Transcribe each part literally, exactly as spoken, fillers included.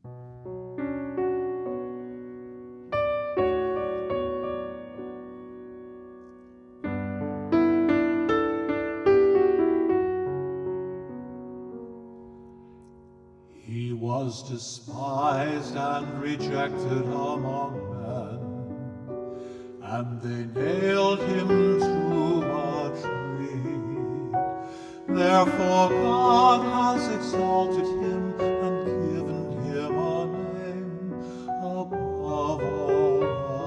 He was despised and rejected among men, and they nailed him to a tree. Therefore God has exalted him and given him a name above all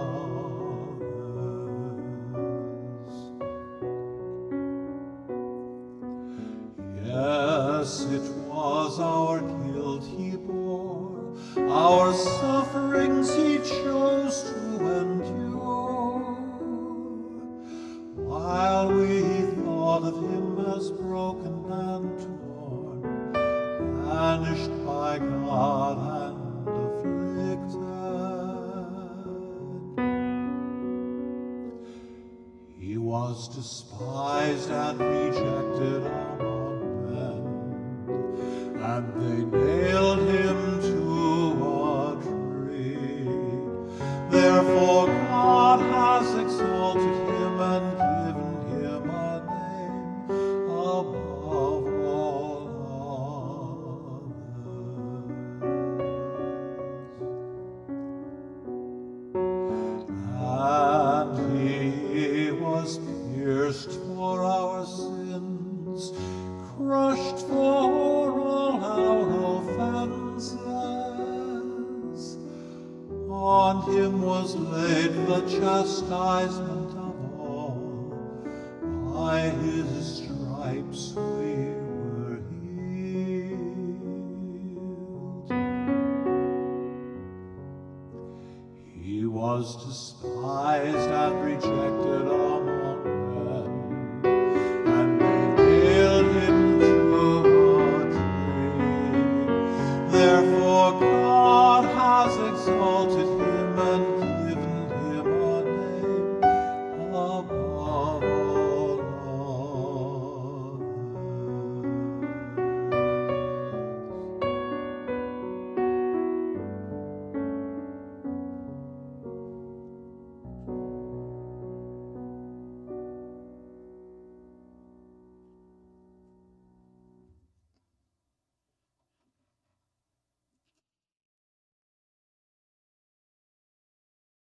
others. Yes, it was our guilt he bore, our sufferings he chose to endure, while we thought of him as broken and torn, banished by God and afflicted. He was despised and rejected among men, and they nailed him to a tree. Therefore God has exalted him and given him a name above all others. And he was pierced for our sins, crushed for all our offenses. On him was laid the chastisement of all, by his stripes we were healed. He was despised and rejected